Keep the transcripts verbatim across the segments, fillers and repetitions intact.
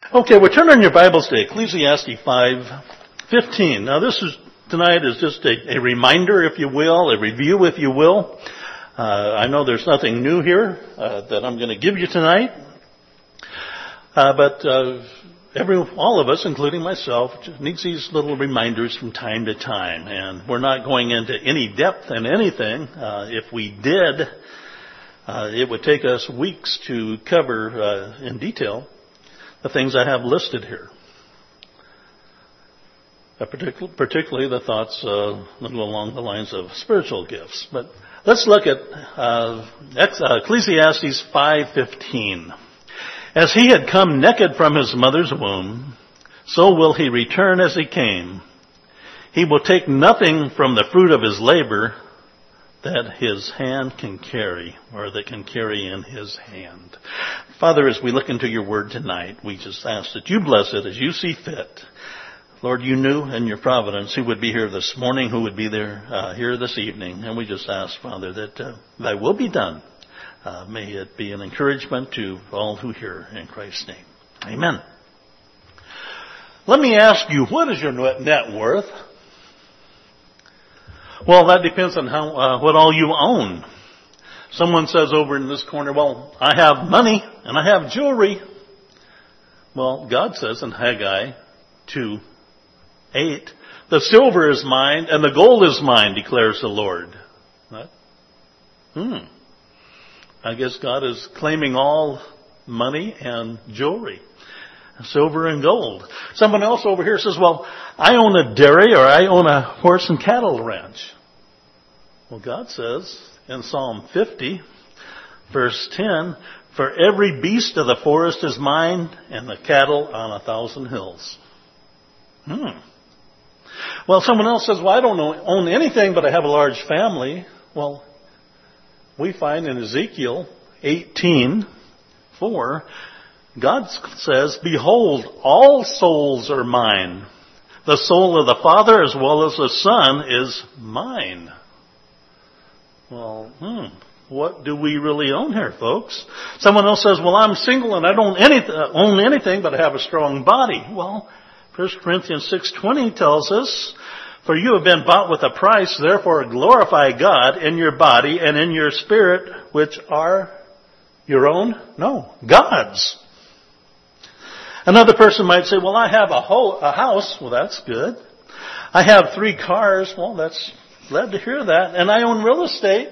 Okay, we're turning your Bibles to Ecclesiastes five fifteen. Now this is, tonight is just a, a reminder, if you will, a review, if you will. Uh, I know there's nothing new here uh, that I'm going to give you tonight. Uh, but uh, every, all of us, including myself, needs these little reminders from time to time. And we're not going into any depth in anything. Uh, if we did, uh, it would take us weeks to cover uh, in detail the things I have listed here. Uh, particularly, particularly the thoughts uh, along the lines of spiritual gifts. But let's look at uh, Ecclesiastes five fifteen. As he had come naked from his mother's womb, so will he return as he came. He will take nothing from the fruit of his labor that his hand can carry, or that can carry in his hand. Father, as we look into your word tonight, we just ask that you bless it as you see fit. Lord, you knew in your providence who would be here this morning, who would be there uh, here this evening. And we just ask, Father, that uh, thy will be done. Uh, may it be an encouragement to all who hear in Christ's name. Amen. Let me ask you, what is your net worth? Well, that depends on how uh, what all you own. Someone says over in this corner, well, I have money and I have jewelry. Well, God says in Haggai two eight, the silver is mine and the gold is mine, declares the Lord. What? Hmm. I guess God is claiming all money and jewelry, silver and gold. Someone else over here says, well, I own a dairy or I own a horse and cattle ranch. Well, God says in Psalm fifty, verse ten, for every beast of the forest is mine and the cattle on a thousand hills. Hmm. Well, someone else says, well, I don't own anything, but I have a large family. Well, we find in Ezekiel eighteen four, God says, behold, all souls are mine. The soul of the Father as well as the Son is mine. Well, hmm, what do we really own here, folks? Someone else says, well, I'm single and I don't anyth- own anything, but I have a strong body. Well, First Corinthians six twenty tells us, for you have been bought with a price, therefore glorify God in your body and in your spirit, which are your own? No, God's. Another person might say, well, I have a, ho- a house. Well, that's good. I have three cars. Well, that's glad to hear that. And I own real estate.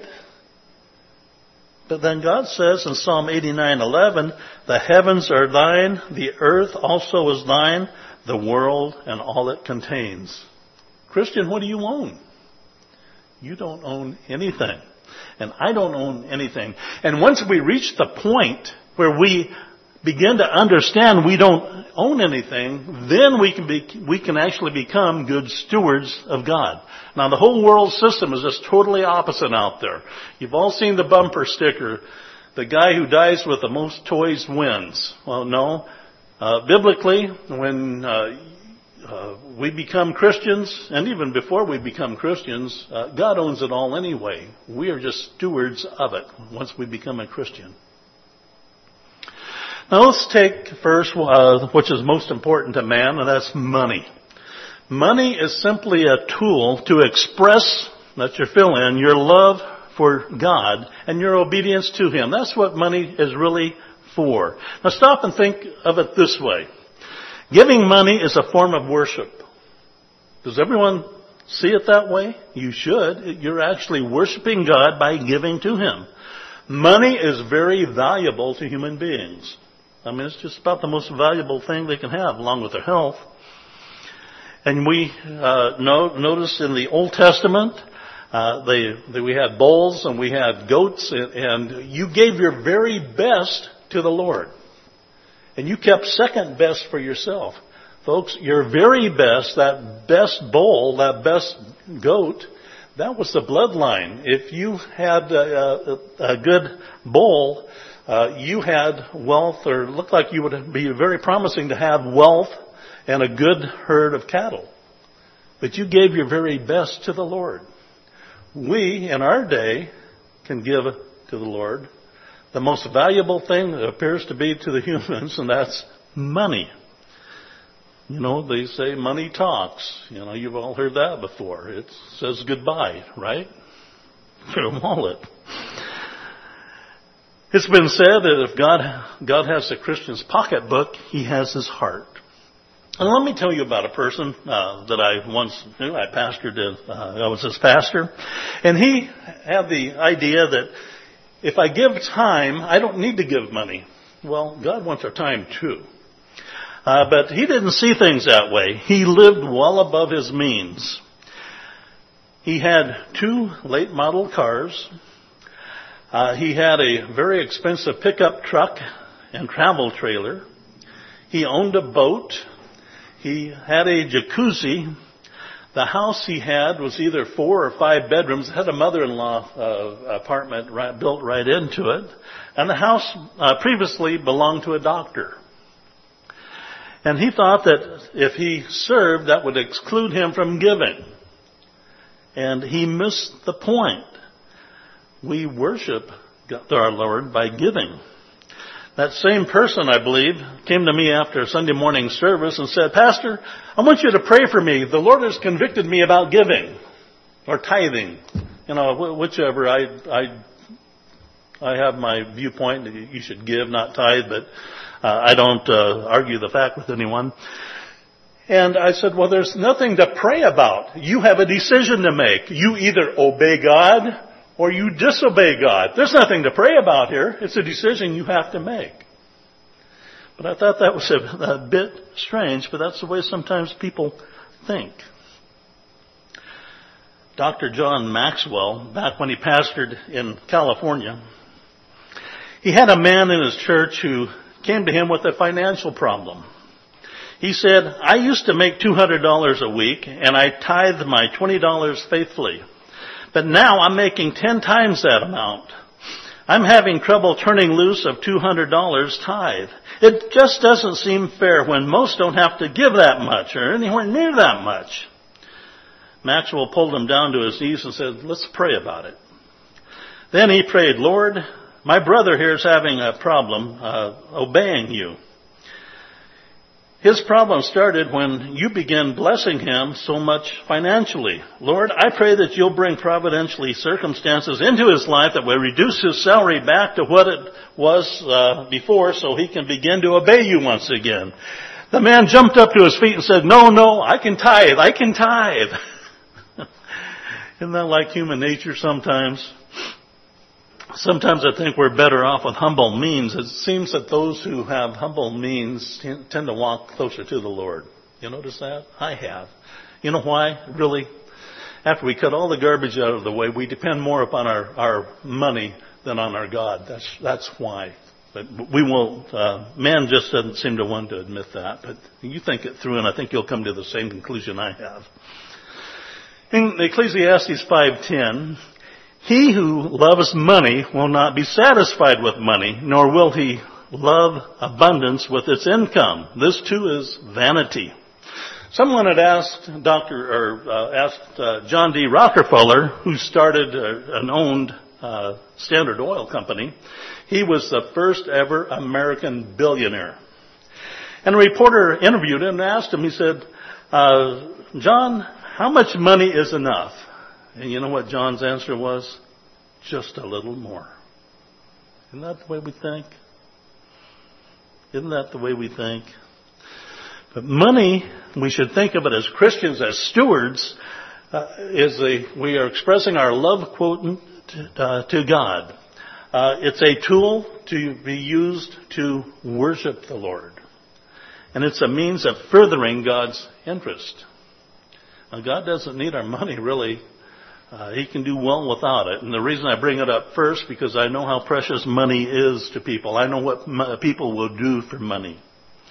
But then God says in Psalm eighty-nine eleven, the heavens are thine, the earth also is thine, the world and all it contains. Christian, what do you own? You don't own anything. And I don't own anything. And once we reach the point where we begin to understand we don't own anything, then we can be, we can actually become good stewards of God. Now the whole world system is just totally opposite out there. You've all seen the bumper sticker, the guy who dies with the most toys wins. Well, no. Uh, biblically, when uh, uh, we become Christians, and even before we become Christians, uh, God owns it all anyway. We are just stewards of it once we become a Christian. Now let's take first, uh, which is most important to man, and that's money. Money is simply a tool to express, that's your fill-in, your love for God and your obedience to Him. That's what money is really for. Now stop and think of it this way. Giving money is a form of worship. Does everyone see it that way? You should. You're actually worshiping God by giving to Him. Money is very valuable to human beings. I mean, it's just about the most valuable thing they can have, along with their health. And we uh, know, notice in the Old Testament, uh, they, they, we had bulls and we had goats, and, and you gave your very best to the Lord. And you kept second best for yourself. Folks, your very best, that best bull, that best goat, that was the bloodline. If you had a, a, a good bull, uh, you had wealth, or looked like you would be very promising to have wealth and a good herd of cattle. But you gave your very best to the Lord. We, in our day, can give to the Lord the most valuable thing that appears to be to the humans, and that's money. You know, they say money talks. You know, you've all heard that before. It says goodbye, right? To a wallet. It's been said that if God, God has the Christian's pocketbook, he has his heart. And let me tell you about a person uh, that I once knew. I pastored, uh, I was his pastor. And he had the idea that if I give time, I don't need to give money. Well, God wants our time too. Uh, but he didn't see things that way. He lived well above his means. He had two late model cars. Uh, he had a very expensive pickup truck and travel trailer. He owned a boat. He had a jacuzzi. The house he had was either four or five bedrooms. It had a mother-in-law uh, apartment right, built right into it. And the house uh, previously belonged to a doctor. And he thought that if he served, that would exclude him from giving. And he missed the point. We worship our Lord by giving. That same person, I believe, came to me after a Sunday morning service and said, Pastor, I want you to pray for me. The Lord has convicted me about giving or tithing. You know, whichever. I, I, I have my viewpoint that you should give, not tithe, but uh, I don't uh, argue the fact with anyone. And I said, well, there's nothing to pray about. You have a decision to make. You either obey God or you disobey God. There's nothing to pray about here. It's a decision you have to make. But I thought that was a, a bit strange, but that's the way sometimes people think. Doctor John Maxwell, back when he pastored in California, he had a man in his church who came to him with a financial problem. He said, I used to make two hundred dollars a week, and I tithed my twenty dollars faithfully. But now I'm making ten times that amount. I'm having trouble turning loose of two hundred dollars tithe. It just doesn't seem fair when most don't have to give that much or anywhere near that much. Maxwell pulled him down to his knees and said, let's pray about it. Then he prayed, Lord, my brother here is having a problem uh, obeying you. His problem started when you began blessing him so much financially. Lord, I pray that you'll bring providentially circumstances into his life that will reduce his salary back to what it was uh, before so he can begin to obey you once again. The man jumped up to his feet and said, no, no, I can tithe, I can tithe. Isn't that like human nature sometimes? Sometimes I think we're better off with humble means. It seems that those who have humble means tend to walk closer to the Lord. You notice that? I have. You know why? Really? After we cut all the garbage out of the way, we depend more upon our, our money than on our God. That's, that's why. But we won't, uh, man just doesn't seem to want to admit that. But you think it through and I think you'll come to the same conclusion I have. In Ecclesiastes five ten, he who loves money will not be satisfied with money, nor will he love abundance with its income. This too is vanity. Someone had asked Doctor or uh, asked uh, John D. Rockefeller, who started uh, and owned uh, Standard Oil Company. He was the first ever American billionaire. And a reporter interviewed him and asked him. He said, uh, "John, how much money is enough?" And you know what John's answer was? Just a little more. Isn't that the way we think? Isn't that the way we think? But money, we should think of it as Christians, as stewards, uh, is a, we are expressing our love quote to, uh, to God. Uh, it's a tool to be used to worship the Lord. And it's a means of furthering God's interest. Now, God doesn't need our money, really. Uh, he can do well without it. And the reason I bring it up first, because I know how precious money is to people. I know what mo- people will do for money.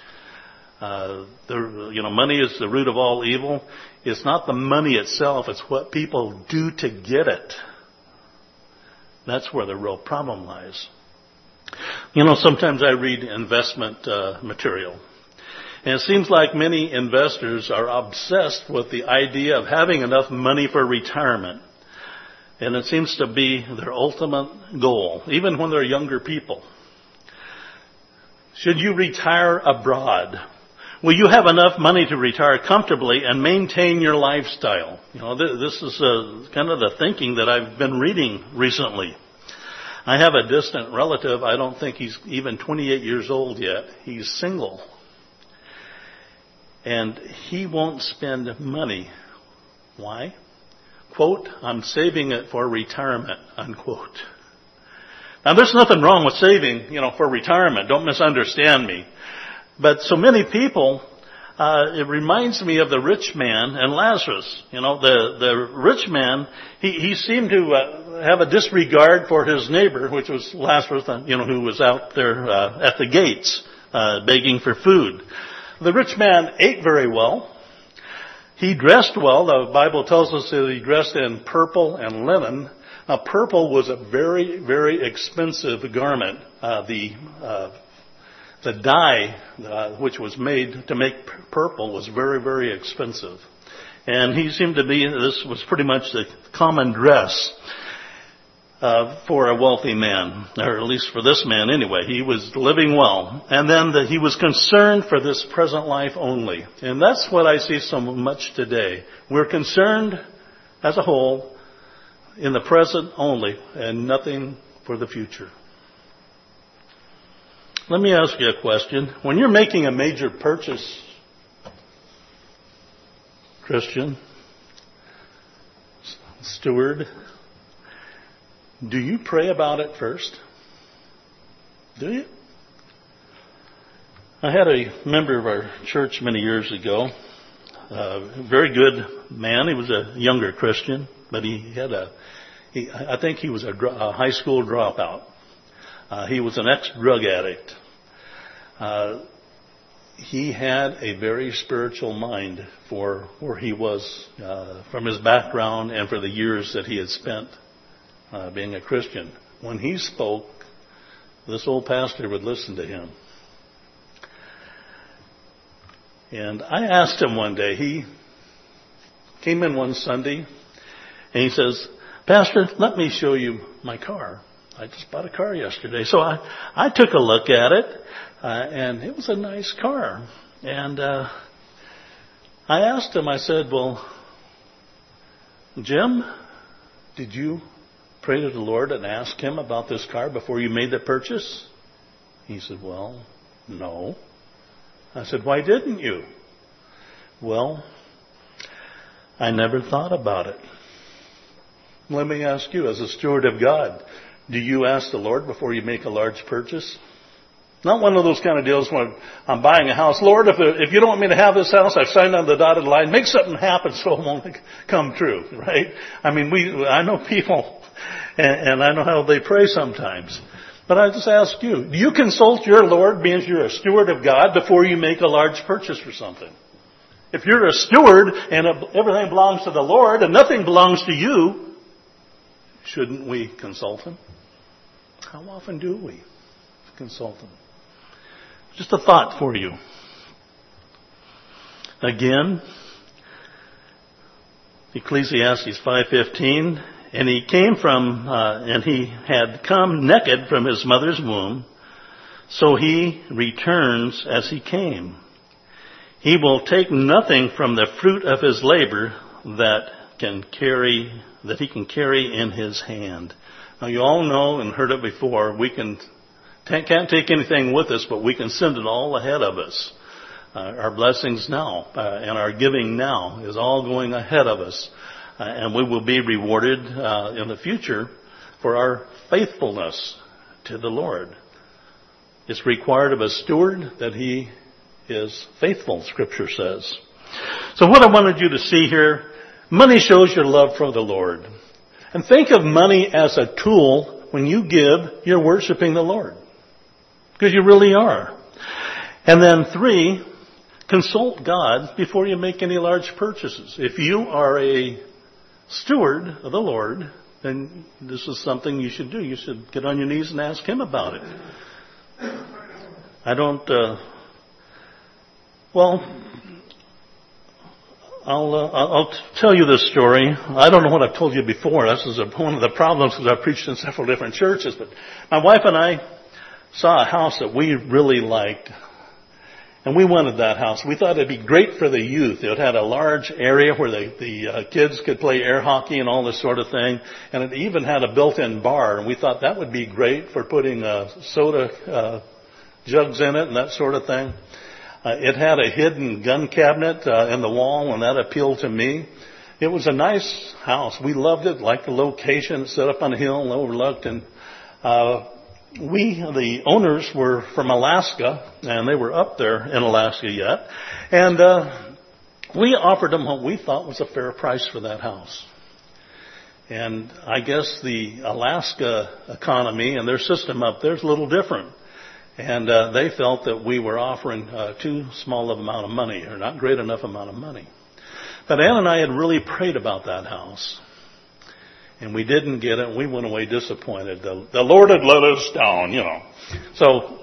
Uh, the, you know, money is the root of all evil. It's not the money itself. It's what people do to get it. That's where the real problem lies. You know, sometimes I read investment uh, material. And it seems like many investors are obsessed with the idea of having enough money for retirement. And it seems to be their ultimate goal, even when they're younger people. Should you retire abroad? will you have enough money to retire comfortably and maintain your lifestyle? You know, th- this is uh, kind of the thinking that I've been reading recently. I have a distant relative. I don't think he's even twenty-eight years old yet. He's single. And he won't spend money. Why? Quote, I'm saving it for retirement, unquote. Now, there's nothing wrong with saving, you know, for retirement. Don't misunderstand me. But so many people, uh, it reminds me of the rich man and Lazarus. You know, the, the rich man, he, he seemed to uh, have a disregard for his neighbor, which was Lazarus, you know, who was out there uh, at the gates, uh, begging for food. The rich man ate very well. He dressed well. The Bible tells us that he dressed in purple and linen. Now, purple was a very, very expensive garment. Uh, the uh, the dye uh, which was made to make purple was very, very expensive. And he seemed to be, this was pretty much the common dress uh, for a wealthy man, or at least for this man anyway. He was living well. And then the, he was concerned for this present life only. And that's what I see so much today. We're concerned as a whole in the present only and nothing for the future. Let me ask you a question. When you're making a major purchase, Christian, steward, do you pray about it first? Do you? I had a member of our church many years ago, a very good man. He was a younger Christian, but he had a, he, I think he was a, a high school dropout. Uh, he was an ex-drug addict. Uh, he had a very spiritual mind for where he was, uh, from his background and for the years that he had spent uh, being a Christian. When he spoke, this old pastor would listen to him. And I asked him one day, he came in one Sunday, and he says, Pastor, let me show you my car. I just bought a car yesterday. So I, I took a look at it, uh, and it was a nice car. And uh, I asked him, I said, well, Jim, did you pray to the Lord and ask him about this car before you made the purchase? He said, well, no. I said, why didn't you? Well, I never thought about it. Let me ask you, as a steward of God, do you ask the Lord before you make a large purchase? Not one of those kind of deals when I'm buying a house. Lord, if, if you don't want me to have this house, I've signed on the dotted line. Make something happen so it won't come true, right? I mean, we, I know people, and, and I know how they pray sometimes. But I just ask you, do you consult your Lord, means you're a steward of God, before you make a large purchase for something? If you're a steward and everything belongs to the Lord and nothing belongs to you, shouldn't we consult Him? How often do we consult Him? Just a thought for you. Again, Ecclesiastes five fifteen, and he came from, uh, and he had come naked from his mother's womb, so he returns as he came. He will take nothing from the fruit of his labor that can carry, that he can carry in his hand. Now, you all know and heard it before, we can, can't take anything with us, but we can send it all ahead of us. Uh, our blessings now uh, and our giving now is all going ahead of us. Uh, and we will be rewarded uh, in the future for our faithfulness to the Lord. It's required of a steward that he is faithful, Scripture says. So what I wanted you to see here, money shows your love for the Lord. And think of money as a tool. When you give, you're worshiping the Lord. Because you really are. And then three, consult God before you make any large purchases. If you are a steward of the Lord, then this is something you should do. You should get on your knees and ask Him about it. I don't, uh, well, I'll, uh, I'll tell you this story. I don't know what I've told you before. This is a, one of the problems because I've preached in several different churches. But my wife and I saw a house that we really liked. And we wanted that house. We thought it'd be great for the youth. It had a large area where the, the uh, kids could play air hockey and all this sort of thing. And it even had a built-in bar. And we thought that would be great for putting uh, soda uh, jugs in it and that sort of thing. Uh, it had a hidden gun cabinet uh, in the wall, and that appealed to me. It was a nice house. We loved it, liked the location. It's set up on a hill and overlooked. And uh We, the owners, were from Alaska, and they were up there in Alaska yet. And uh, we offered them what we thought was a fair price for that house. And I guess the Alaska economy and their system up there is a little different. And uh, they felt that we were offering uh, too small of amount of money, or not great enough amount of money. But Ann and I had really prayed about that house. And we didn't get it, and we went away disappointed. The, the Lord had let us down, you know. So,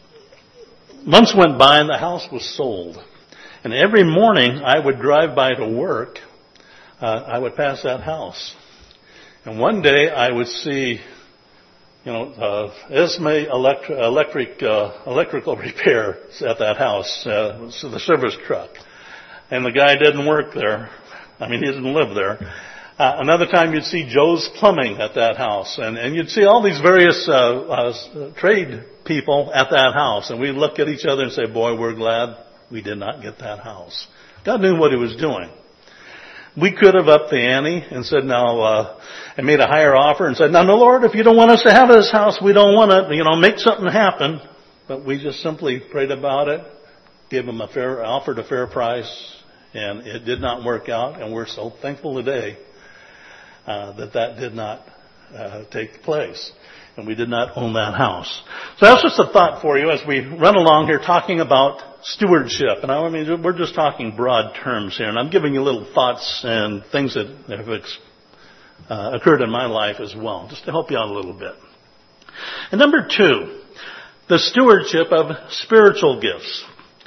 months went by, and the house was sold. And every morning, I would drive by to work. Uh, I would pass that house. And one day, I would see, you know, uh, Esme electric, electric uh, electrical repair at that house, uh, so the service truck. And the guy didn't work there. I mean, he didn't live there. Uh, another time you'd see Joe's Plumbing at that house. And, and you'd see all these various uh, uh, trade people at that house. And we'd look at each other and say, boy, we're glad we did not get that house. God knew what he was doing. We could have upped the ante and said, now, uh, and made a higher offer and said, now, no, Lord, if you don't want us to have this house, we don't want it. You know, make something happen. But we just simply prayed about it, gave him a fair, offered a fair price, and it did not work out. And we're so thankful today Uh, that that did not uh, take place, and we did not own that house. So that's just a thought for you as we run along here talking about stewardship. And I mean, we're just talking broad terms here, and I'm giving you little thoughts and things that have uh, occurred in my life as well, just to help you out a little bit. And number two, the stewardship of spiritual gifts.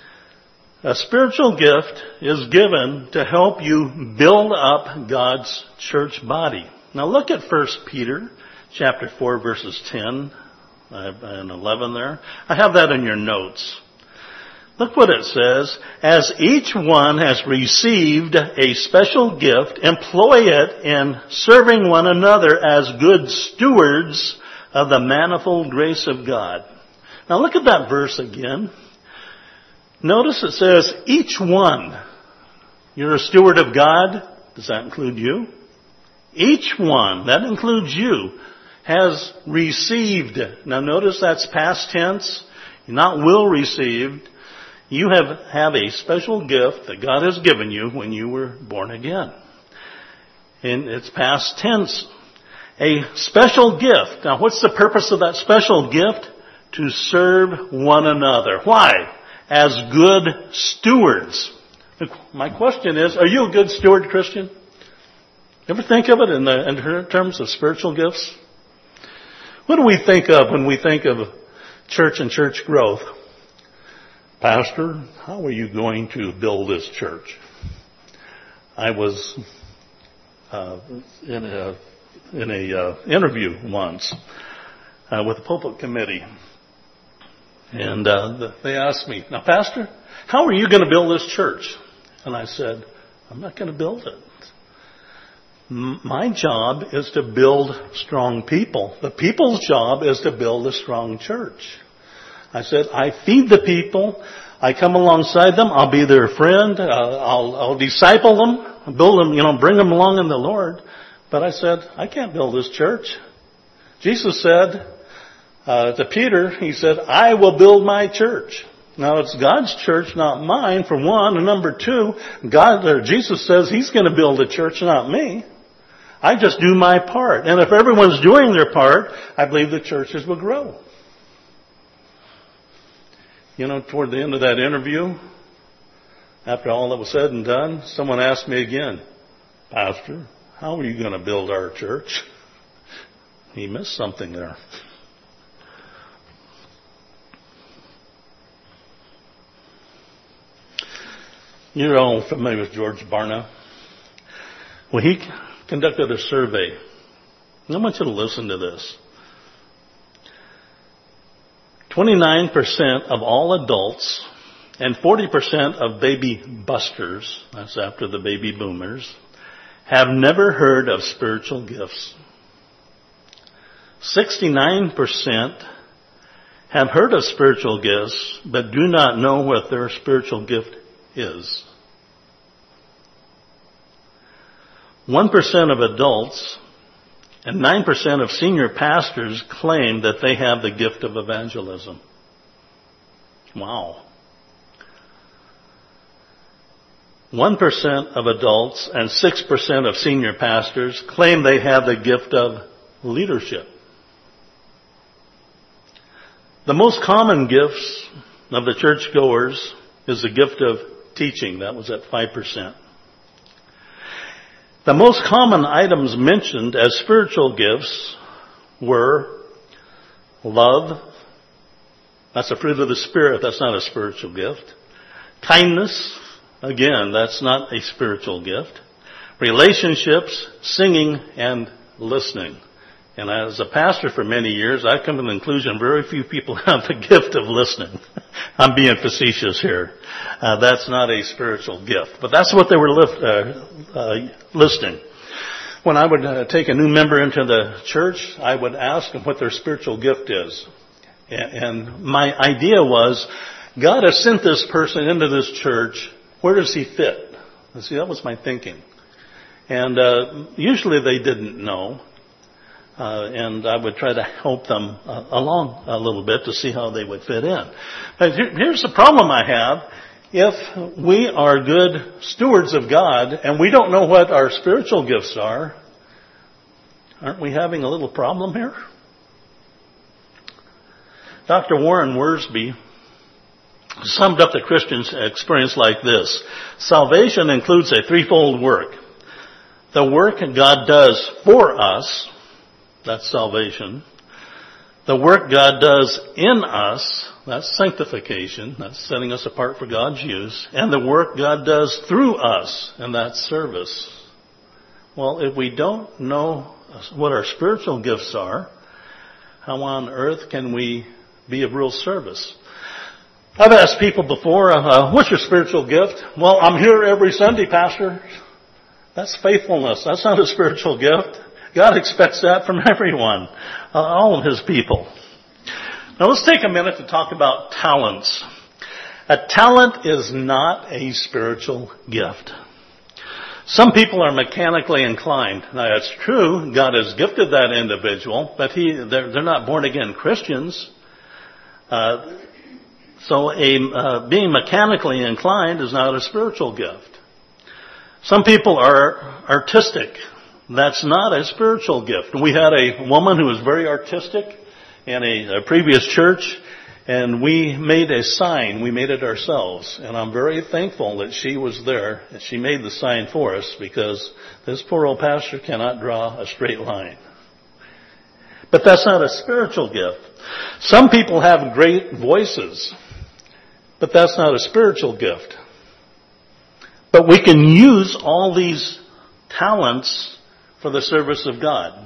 A spiritual gift is given to help you build up God's church body. Now look at First Peter chapter four verses ten and eleven there. I have that in your notes. Look what it says. As each one has received a special gift, employ it in serving one another as good stewards of the manifold grace of God. Now look at that verse again. Notice it says, each one. You're a steward of God. Does that include you? Each one, that includes you, has received. Now notice that's past tense, not will received. You have, have a special gift that God has given you when you were born again. And it's past tense. A special gift. Now what's the purpose of that special gift? To serve one another. Why? As good stewards. My question is, are you a good steward, Christian? Ever think of it in, the, in terms of spiritual gifts? What do we think of when we think of church and church growth? Pastor, how are you going to build this church? I was uh, in a, in a uh, interview once uh, with the pulpit committee. And uh, they asked me, now, Pastor, how are you going to build this church? And I said, I'm not going to build it. M- my job is to build strong people. The people's job is to build a strong church. I said, I feed the people. I come alongside them. I'll be their friend. Uh, I'll, I'll disciple them, build them, you know, bring them along in the Lord. But I said, I can't build this church. Jesus said, Uh, to Peter, he said, I will build my church. Now it's God's church, not mine, for one. And number two, God, or Jesus says he's going to build a church, not me. I just do my part. And if everyone's doing their part, I believe the churches will grow. You know, toward the end of that interview, after all that was said and done, someone asked me again, Pastor, how are you going to build our church? He missed something there. You're all familiar with George Barna. Well, he conducted a survey. I want you to listen to this. twenty-nine percent of all adults and forty percent of baby busters, that's after the baby boomers, have never heard of spiritual gifts. sixty-nine percent have heard of spiritual gifts, but do not know what their spiritual gift is. one percent of adults and nine percent of senior pastors claim that they have the gift of evangelism. Wow. one percent of adults and six percent of senior pastors claim they have the gift of leadership. The most common gifts of the churchgoers is the gift of teaching. That was at five percent. The most common items mentioned as spiritual gifts were love. That's a fruit of the Spirit. That's not a spiritual gift. Kindness. Again, that's not a spiritual gift. Relationships, singing, and listening. And as a pastor for many years, I've come to the conclusion very few people have the gift of listening. I'm being facetious here. Uh, that's not a spiritual gift. But that's what they were lift, uh, uh, listing. When I would uh, take a new member into the church, I would ask them what their spiritual gift is. And, and my idea was, God has sent this person into this church. Where does he fit? And see, that was my thinking. And uh, usually they didn't know. Uh, and I would try to help them uh, along a little bit to see how they would fit in. But here, here's the problem I have. If we are good stewards of God and we don't know what our spiritual gifts are, aren't we having a little problem here? Doctor Warren Wiersbe summed up the Christian experience like this. Salvation includes a threefold work. The work God does for us, that's salvation. The work God does in us, that's sanctification. That's setting us apart for God's use. And the work God does through us, and that's service. Well, if we don't know what our spiritual gifts are, how on earth can we be of real service? I've asked people before, uh, what's your spiritual gift? Well, I'm here every Sunday, Pastor. That's faithfulness. That's not a spiritual gift. God expects that from everyone, uh, all of His people. Now let's take a minute to talk about talents. A talent is not a spiritual gift. Some people are mechanically inclined. Now that's true. God has gifted that individual, but he, they're, they're not born again Christians. Uh, so a, uh, being mechanically inclined is not a spiritual gift. Some people are artistic. That's not a spiritual gift. We had a woman who was very artistic in a, a previous church, and we made a sign. We made it ourselves. And I'm very thankful that she was there, and she made the sign for us, because this poor old pastor cannot draw a straight line. But that's not a spiritual gift. Some people have great voices, but that's not a spiritual gift. But we can use all these talents for the service of God.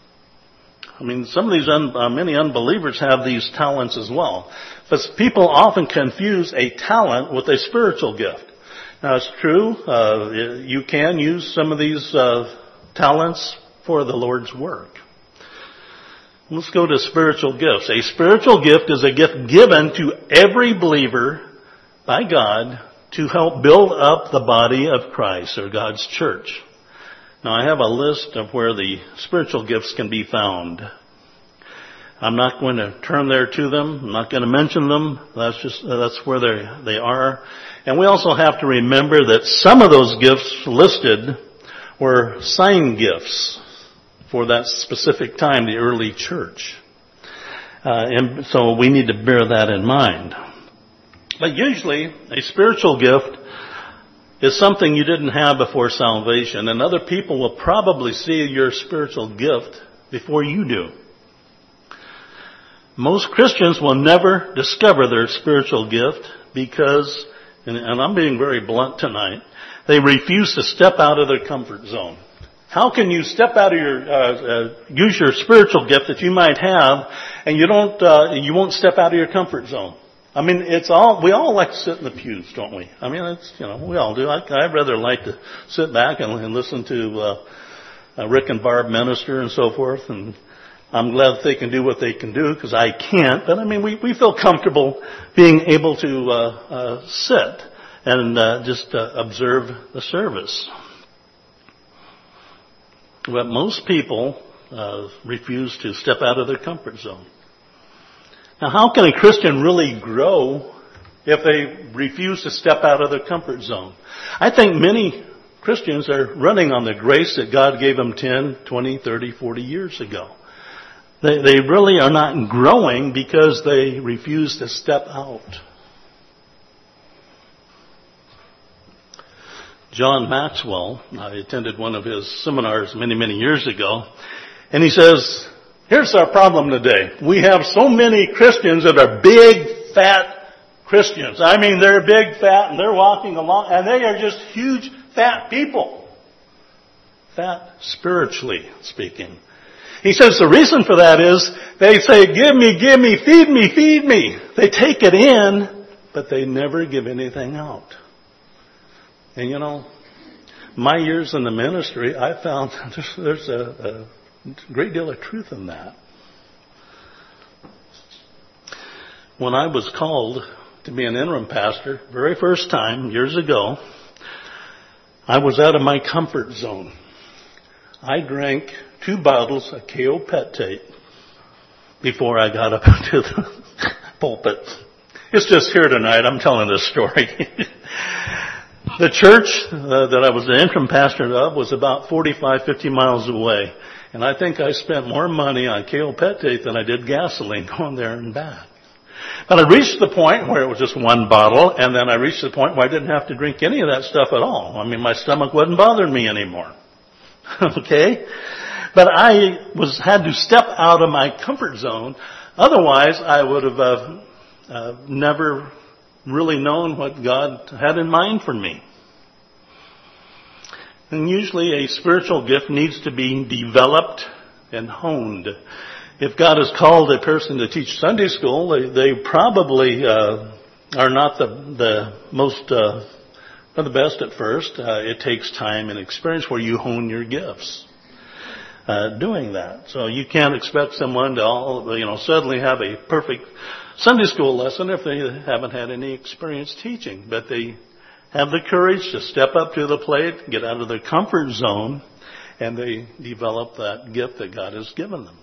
I mean, some of these, un, uh, many unbelievers have these talents as well. But people often confuse a talent with a spiritual gift. Now, it's true, uh, you can use some of these uh, talents for the Lord's work. Let's go to spiritual gifts. A spiritual gift is a gift given to every believer by God to help build up the body of Christ, or God's church. Now, I have a list of where the spiritual gifts can be found. I'm not going to turn there to them. I'm not going to mention them. That's just, that's where they they are. And we also have to remember that some of those gifts listed were sign gifts for that specific time, the early church. Uh, and so we need to bear that in mind. But usually, a spiritual gift is something you didn't have before salvation, and other people will probably see your spiritual gift before you do. Most Christians will never discover their spiritual gift because, and, and I'm being very blunt tonight, they refuse to step out of their comfort zone. How can you step out of your, uh, uh, use your spiritual gift that you might have, and you don't, uh, you won't step out of your comfort zone? I mean, it's all, we all like to sit in the pews, don't we? I mean, it's, you know, we all do. I, I'd rather like to sit back and, and listen to, uh, uh, Rick and Barb minister and so forth. And I'm glad that they can do what they can do because I can't. But I mean, we, we feel comfortable being able to, uh, uh, sit and, uh, just, uh, observe the service. But most people, uh, refuse to step out of their comfort zone. Now, how can a Christian really grow if they refuse to step out of their comfort zone? I think many Christians are running on the grace that God gave them ten, twenty, thirty, forty years ago. They, they really are not growing because they refuse to step out. John Maxwell, I attended one of his seminars many, many years ago, and he says, here's our problem today. We have so many Christians that are big, fat Christians. I mean, they're big, fat, and they're walking along, and they are just huge, fat people. Fat spiritually speaking. He says the reason for that is they say, give me, give me, feed me, feed me. They take it in, but they never give anything out. And you know, my years in the ministry, I found there's, there's a, a great deal of truth in that. When I was called to be an interim pastor, very first time, years ago, I was out of my comfort zone. I drank two bottles of K O Peptate before I got up to the pulpit. It's just here tonight. I'm telling this story. The church uh, that I was the interim pastor of was about forty-five, fifty miles away. And I think I spent more money on K O Peptate than I did gasoline going there and back. But I reached the point where it was just one bottle, and then I reached the point where I didn't have to drink any of that stuff at all. I mean, my stomach wasn't bothering me anymore. Okay? But I was had to step out of my comfort zone. Otherwise, I would have uh, uh, never really known what God had in mind for me. And usually a spiritual gift needs to be developed and honed. If God has called a person to teach Sunday school, they, they probably uh, are not the, the most, uh, or the best at first. Uh, it takes time and experience where you hone your gifts uh, doing that. So you can't expect someone to all, you know, suddenly have a perfect Sunday school lesson if they haven't had any experience teaching. But they have the courage to step up to the plate, get out of their comfort zone, and they develop that gift that God has given them.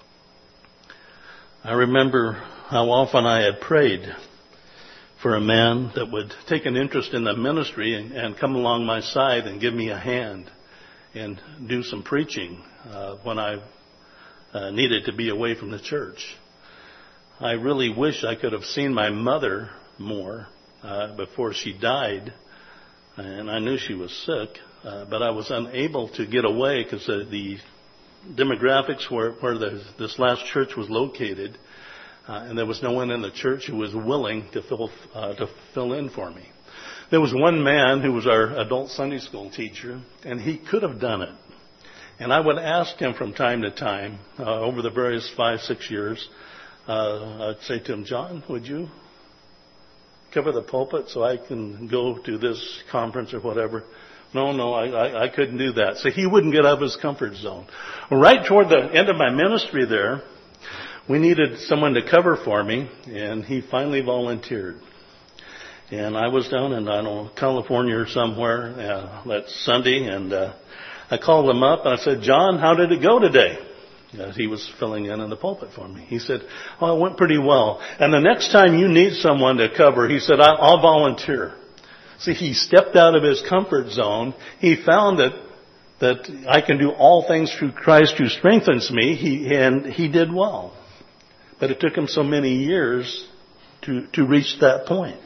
I remember how often I had prayed for a man that would take an interest in the ministry and, and come along my side and give me a hand and do some preaching uh, when I uh, needed to be away from the church. I really wish I could have seen my mother more uh, before she died, and I knew she was sick, uh, but I was unable to get away because the, the demographics where, where the, this last church was located, uh, and there was no one in the church who was willing to fill uh, to fill in for me. There was one man who was our adult Sunday school teacher, and he could have done it. And I would ask him from time to time, uh, over the various five, six years, uh, I'd say to him, John, would you cover the pulpit so I can go to this conference or whatever? No, no, I, I, I couldn't do that. So he wouldn't get out of his comfort zone. Right toward the end of my ministry there, we needed someone to cover for me, and he finally volunteered. And I was down in, I don't know, California or somewhere uh, that Sunday, and uh, I called him up, and I said, John, how did it go today? Uh, he was filling in in the pulpit for me. He said, oh, it went pretty well. And the next time you need someone to cover, he said, I'll, I'll volunteer. See, he stepped out of his comfort zone. He found that that I can do all things through Christ who strengthens me, he, and he did well. But it took him so many years to, to reach that point.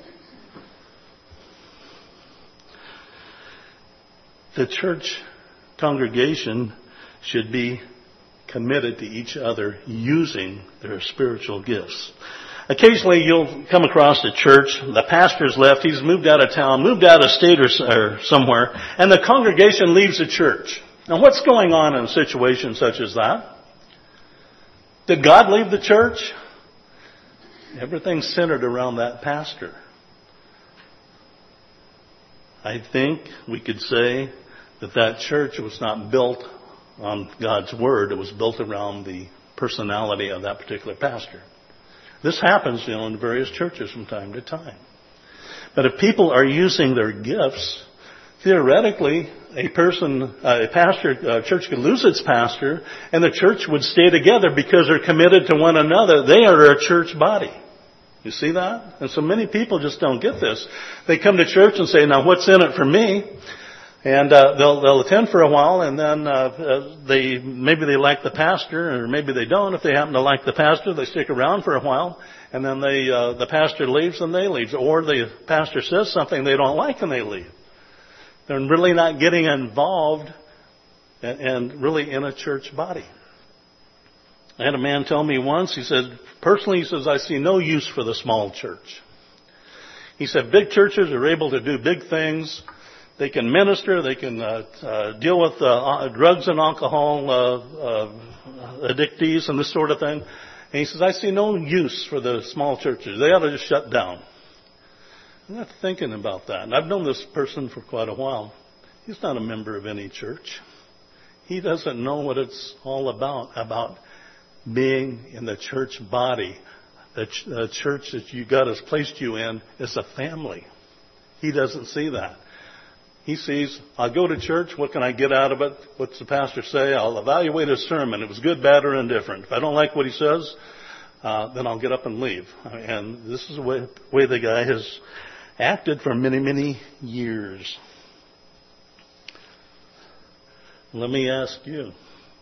The church congregation should be committed to each other using their spiritual gifts. Occasionally you'll come across a church, the pastor's left, he's moved out of town, moved out of state or, or somewhere, and the congregation leaves the church. Now what's going on in a situation such as that? Did God leave the church? Everything's centered around that pastor. I think we could say that that church was not built on God's Word. It was built around the personality of that particular pastor. This happens, you know, in various churches from time to time. But if people are using their gifts, theoretically, a person, a pastor, a church could lose its pastor, and the church would stay together because they're committed to one another. They are a church body. You see that? And so many people just don't get this. They come to church and say, now what's in it for me? And uh, they'll they'll attend for a while, and then uh, uh, they maybe they like the pastor, or maybe they don't. If they happen to like the pastor, they stick around for a while, and then they uh, the pastor leaves and they leave, or the pastor says something they don't like and they leave. They're really not getting involved and, and really in a church body. I had a man tell me once. He said, personally, he says, I see no use for the small church. He said, big churches are able to do big things. They can minister. They can uh, uh, deal with uh, drugs and alcohol uh, uh, addictees and this sort of thing. And he says, I see no use for the small churches. They ought to just shut down. I'm not thinking about that. And I've known this person for quite a while. He's not a member of any church. He doesn't know what it's all about, about being in the church body. The, ch- the church that you God has placed you in is a family. He doesn't see that. He sees, I'll go to church, what can I get out of it? What's the pastor say? I'll evaluate his sermon. It was good, bad, or indifferent. If I don't like what he says, uh, then I'll get up and leave. And this is the way, way the guy has acted for many, many years. Let me ask you,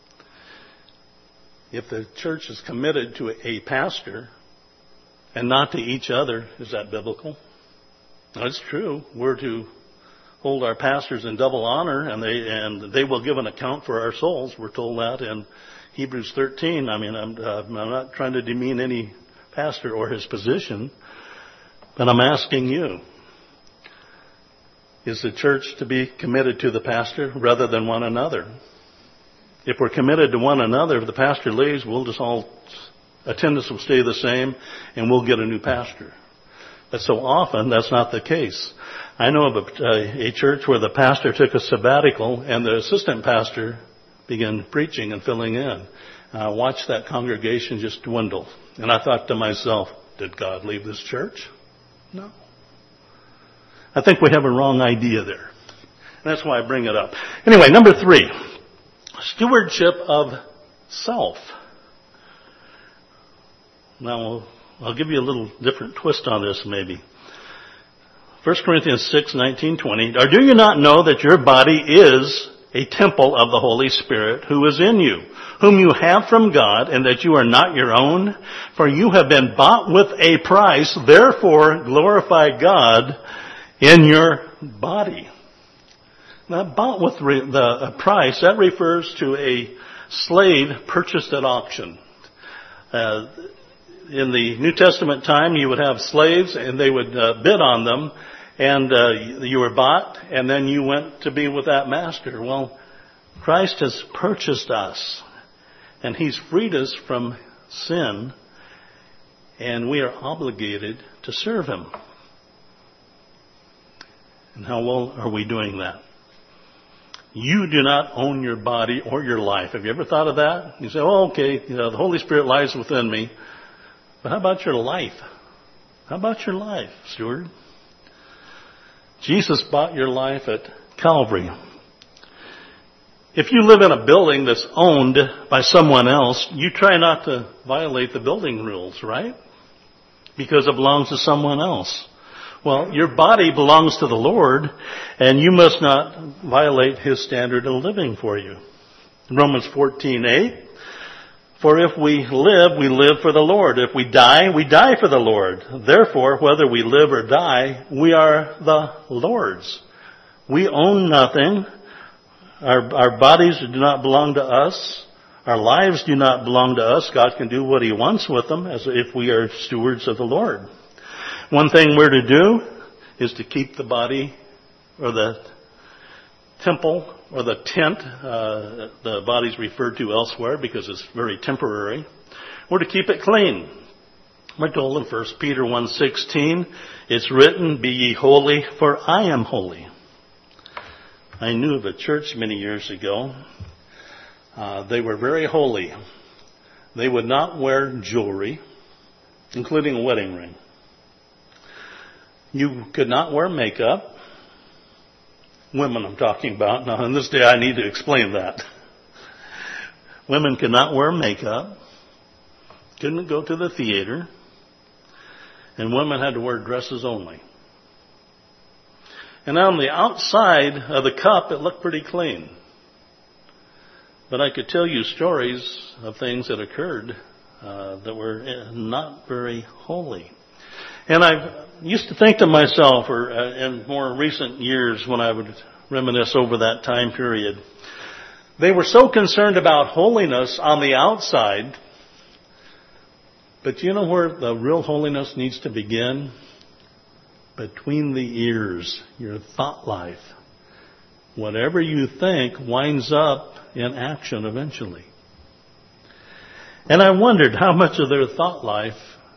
if the church is committed to a pastor and not to each other, is that biblical? That's true. We're to hold our pastors in double honor, and they and they will give an account for our souls. We're told that in Hebrews thirteen. I mean, I'm, uh, I'm not trying to demean any pastor or his position, but I'm asking you, is the church to be committed to the pastor rather than one another? If we're committed to one another, if the pastor leaves, we'll just all, attendance will stay the same, and we'll get a new pastor. But so often, that's not the case. I know of a, a church where the pastor took a sabbatical and the assistant pastor began preaching and filling in. I watched that congregation just dwindle. And I thought to myself, did God leave this church? No. I think we have a wrong idea there. And that's why I bring it up. Anyway, number three, stewardship of self. Now, I'll give you a little different twist on this maybe. First Corinthians six, nineteen, twenty. Or do you not know that your body is a temple of the Holy Spirit who is in you, whom you have from God, and that you are not your own? For you have been bought with a price, therefore glorify God in your body. Now, bought with re- the a price, that refers to a slave purchased at auction. Uh, in the New Testament time, you would have slaves, and they would uh, bid on them, and uh, you were bought, and then you went to be with that master. Well, Christ has purchased us, and He's freed us from sin, and we are obligated to serve Him. And how well are we doing that? You do not own your body or your life. Have you ever thought of that? You say, oh, okay, you know, the Holy Spirit lies within me. But how about your life? How about your life, steward? Jesus bought your life at Calvary. If you live in a building that's owned by someone else, you try not to violate the building rules, right? Because it belongs to someone else. Well, your body belongs to the Lord, and you must not violate His standard of living for you. Romans fourteen eight. For if we live, we live for the Lord. If we die, we die for the Lord. Therefore, whether we live or die, we are the Lord's. We own nothing. Our, our bodies do not belong to us. Our lives do not belong to us. God can do what He wants with them as if we are stewards of the Lord. One thing we're to do is to keep the body or the temple or the tent, uh, the body's referred to elsewhere because it's very temporary. We're to keep it clean. We're told in First Peter one sixteen, it's written, be ye holy, for I am holy. I knew of a church many years ago. Uh, they were very holy. They would not wear jewelry, including a wedding ring. You could not wear makeup. Women I'm talking about. Now, in this day, I need to explain that. Women could not wear makeup. Couldn't go to the theater. And women had to wear dresses only. And on the outside of the cup, it looked pretty clean. But I could tell you stories of things that occurred uh, that were not very holy. And I used to think to myself, or uh, in more recent years when I would reminisce over that time period, they were so concerned about holiness on the outside, but you know where the real holiness needs to begin? Between the ears, your thought life. Whatever you think winds up in action eventually. And I wondered how much of their thought life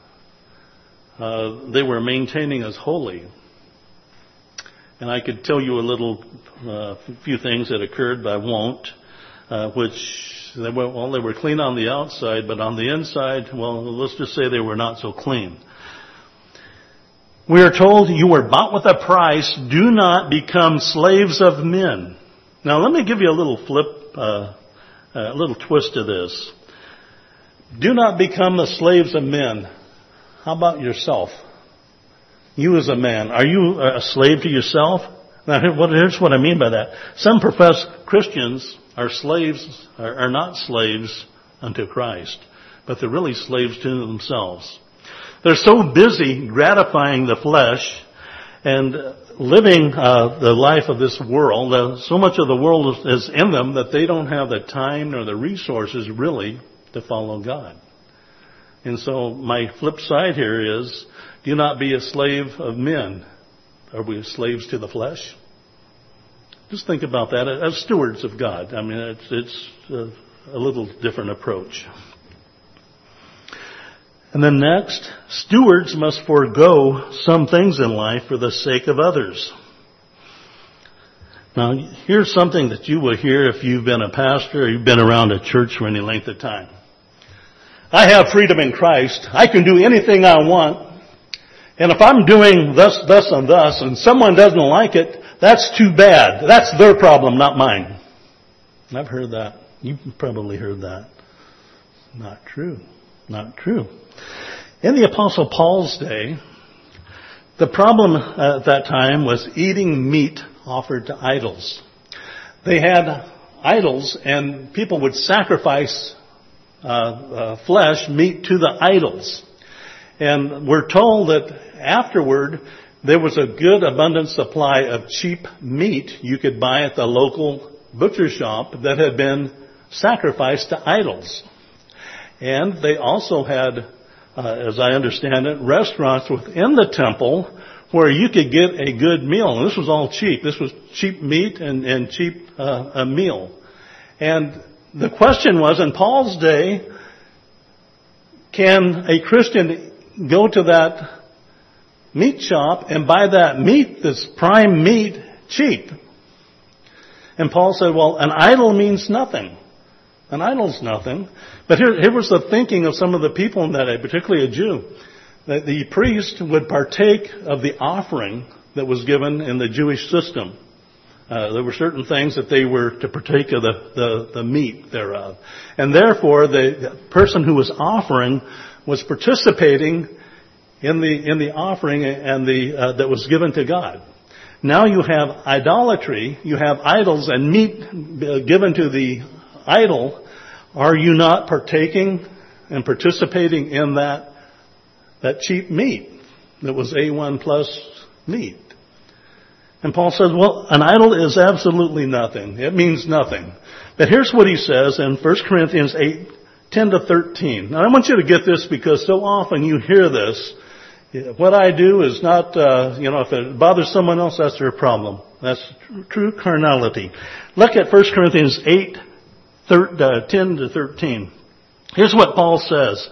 uh, they were maintaining as holy. And I could tell you a little, uh, few things that occurred, but I won't. Uh, which they were, well, they were clean on the outside, but on the inside, well, let's just say they were not so clean. We are told you were bought with a price. Do not become slaves of men. Now, let me give you a little flip, uh, a little twist to this. Do not become the slaves of men. How about yourself? You as a man, are you a slave to yourself? Now, here's what I mean by that. Some professed Christians are slaves, are not slaves unto Christ, but they're really slaves to themselves. They're so busy gratifying the flesh and living uh, the life of this world. Uh, so much of the world is, is in them that they don't have the time nor the resources really to follow God. And so my flip side here is, do not be a slave of men. Are we slaves to the flesh? Just think about that as stewards of God. I mean, it's, it's a, a little different approach. And then next, stewards must forego some things in life for the sake of others. Now, here's something that you will hear if you've been a pastor or you've been around a church for any length of time. I have freedom in Christ. I can do anything I want. And if I'm doing thus, thus, and thus, and someone doesn't like it, that's too bad. That's their problem, not mine. I've heard that. You've probably heard that. Not true. Not true. In the Apostle Paul's day, the problem at that time was eating meat offered to idols. They had idols, and people would sacrifice uh, uh, flesh, meat, to the idols. And we're told that afterward, there was a good abundant supply of cheap meat you could buy at the local butcher shop that had been sacrificed to idols. And they also had, uh, as I understand it, restaurants within the temple where you could get a good meal. And this was all cheap. This was cheap meat and, and cheap uh, a meal. And the question was, in Paul's day, can a Christian go to that meat shop and buy that meat, this prime meat, cheap? And Paul said, well, an idol means nothing. An idol's nothing. But here, here was the thinking of some of the people in that day, particularly a Jew, that the priest would partake of the offering that was given in the Jewish system. Uh, there were certain things that they were to partake of the, the, the meat thereof. And therefore, the, the person who was offering was participating in the, in the offering and the, uh, that was given to God. Now you have idolatry, you have idols and meat given to the idol. Are you not partaking and participating in that, that cheap meat that was A one plus meat? And Paul says, well, an idol is absolutely nothing. It means nothing. But here's what he says in First Corinthians eight, ten to thirteen. Now I want you to get this because so often you hear this. What I do is not, uh, you know, if it bothers someone else, that's their problem. That's true carnality. Look at First Corinthians eight, ten to thirteen. Here's what Paul says.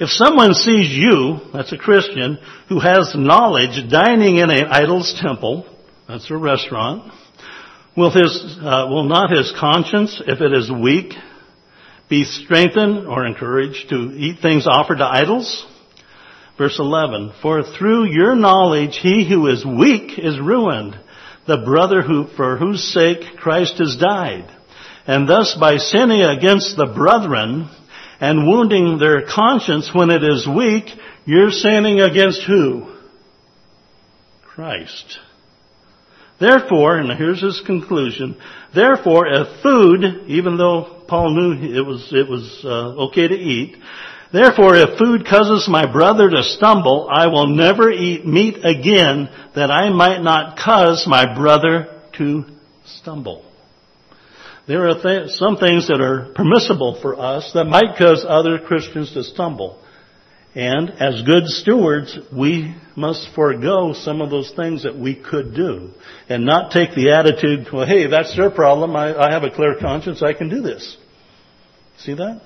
If someone sees you, that's a Christian, who has knowledge dining in an idol's temple, that's a restaurant, will his, uh, will not his conscience, if it is weak, be strengthened or encouraged to eat things offered to idols? Verse eleven, for through your knowledge he who is weak is ruined, the brother who, for whose sake Christ has died. And thus by sinning against the brethren and wounding their conscience when it is weak, you're sinning against who? Christ. Therefore, and here's his conclusion, therefore if food, even though Paul knew it was, it was uh, okay to eat, therefore if food causes my brother to stumble, I will never eat meat again, that I might not cause my brother to stumble. There are th- some things that are permissible for us that might cause other Christians to stumble. And as good stewards, we must forego some of those things that we could do and not take the attitude, well, hey, that's their problem. I, I have a clear conscience. I can do this. See that?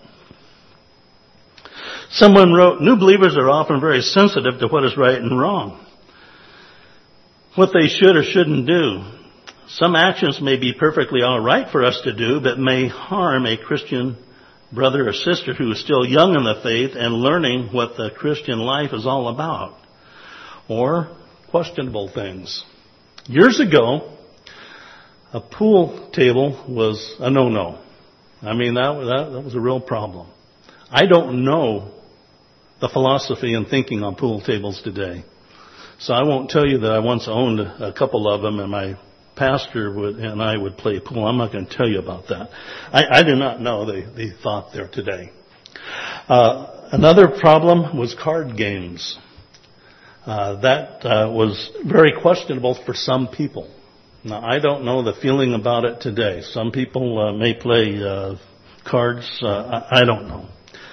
Someone wrote, new believers are often very sensitive to what is right and wrong, what they should or shouldn't do. Some actions may be perfectly all right for us to do, but may harm a Christian brother or sister who is still young in the faith and learning what the Christian life is all about. Or questionable things. Years ago, a pool table was a no-no. I mean, that, that, that was a real problem. I don't know the philosophy and thinking on pool tables today. So I won't tell you that I once owned a couple of them and my pastor would, and I would play pool. I'm not going to tell you about that. I, I do not know the, the thought there today. Uh, another problem was card games. Uh, that uh, was very questionable for some people. Now, I don't know the feeling about it today. Some people uh, may play uh, cards. Uh, I, I don't know.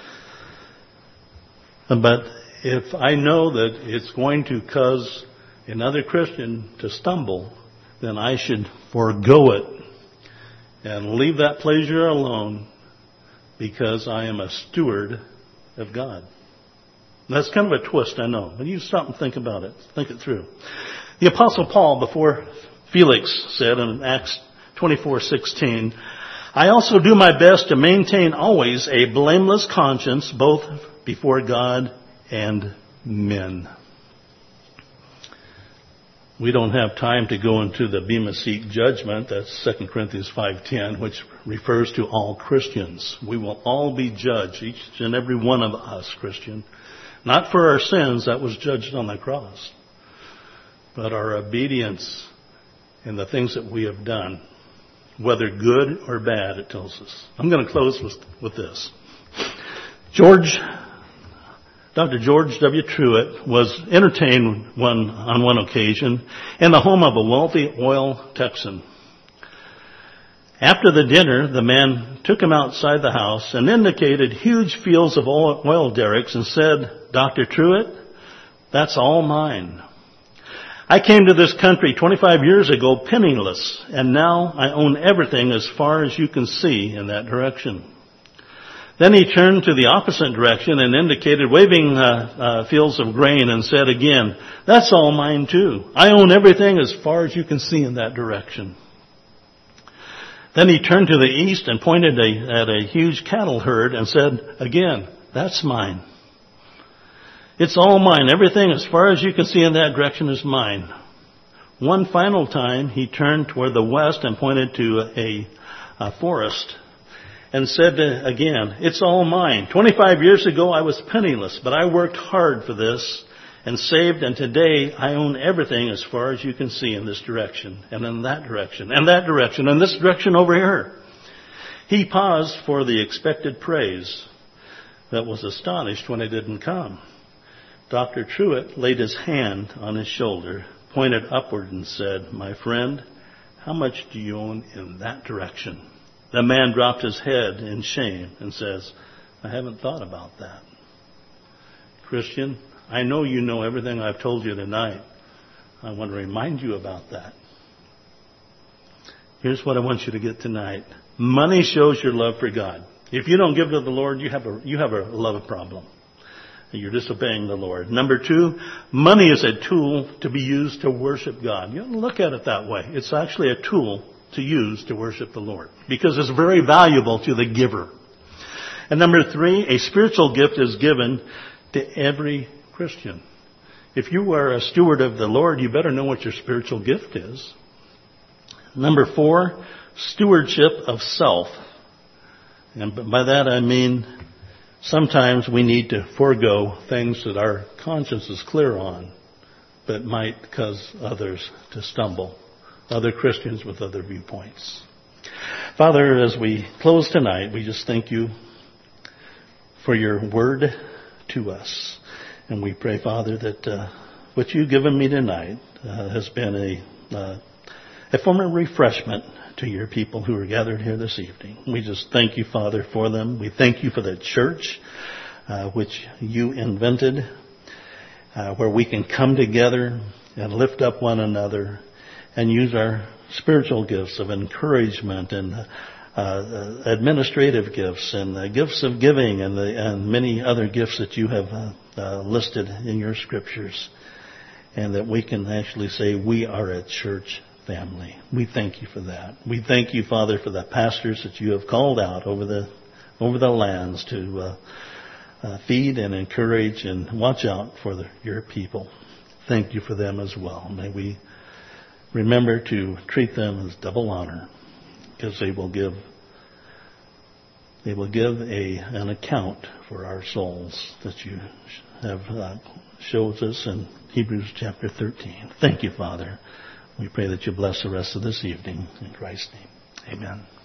But if I know that it's going to cause another Christian to stumble, then I should forego it and leave that pleasure alone because I am a steward of God. That's kind of a twist, I know, but you stop and think about it. Think it through. The Apostle Paul, before Felix, said in Acts twenty-four sixteen, I also do my best to maintain always a blameless conscience both before God and men. We don't have time to go into the Bema Seat judgment. That's Second Corinthians five ten, which refers to all Christians. We will all be judged, each and every one of us, Christian. Not for our sins, that was judged on the cross, but our obedience in the things that we have done, whether good or bad, it tells us. I'm going to close with, with this. George Doctor George W. Truett was entertained one, on one occasion in the home of a wealthy oil Texan. After the dinner, the man took him outside the house and indicated huge fields of oil, oil derricks and said, Doctor Truett, that's all mine. I came to this country twenty-five years ago penniless, and now I own everything as far as you can see in that direction. Then he turned to the opposite direction and indicated waving uh, uh, fields of grain and said again, that's all mine too. I own everything as far as you can see in that direction. Then he turned to the east and pointed a, at a huge cattle herd and said again, that's mine. It's all mine. Everything as far as you can see in that direction is mine. One final time he turned toward the west and pointed to a, a forest and said again, it's all mine. twenty-five years ago I was penniless, but I worked hard for this and saved, and today I own everything as far as you can see in this direction, and in that direction, and that direction, and this direction over here. He paused for the expected praise, but was astonished when it didn't come. Doctor Truett laid his hand on his shoulder, pointed upward and said, my friend, how much do you own in that direction? The man dropped his head in shame and says, I haven't thought about that. Christian, I know you know everything I've told you tonight. I want to remind you about that. Here's what I want you to get tonight. Money shows your love for God. If you don't give to the Lord, you have a, you have a love problem. you're disobeying the Lord. Number two, money is a tool to be used to worship God. You don't look at it that way. It's actually a tool to use to worship the Lord because it's very valuable to the giver. And number three, a spiritual gift is given to every Christian. If you are a steward of the Lord, you better know what your spiritual gift is. Number four, stewardship of self. And by that I mean sometimes we need to forego things that our conscience is clear on, but might cause others to stumble, other Christians with other viewpoints. Father, as we close tonight, we just thank you for your word to us. And we pray, Father, that uh, what you've given me tonight uh, has been a, uh, a form of refreshment to your people who are gathered here this evening. We just thank you, Father, for them. We thank you for the church, uh, which you invented, uh, where we can come together and lift up one another and use our spiritual gifts of encouragement and uh, administrative gifts and uh, gifts of giving and, the, and many other gifts that you have uh, uh, listed in your scriptures. And that we can actually say we are a church family. We thank you for that. We thank you, Father, for the pastors that you have called out over the over the lands to uh, uh, feed and encourage and watch out for the, your people. Thank you for them as well. May we remember to treat them as double honor, because they will give they will give a an account for our souls that you have uh, shows us in Hebrews chapter thirteen. Thank you, Father. We pray that you bless the rest of this evening. In Christ's name, amen.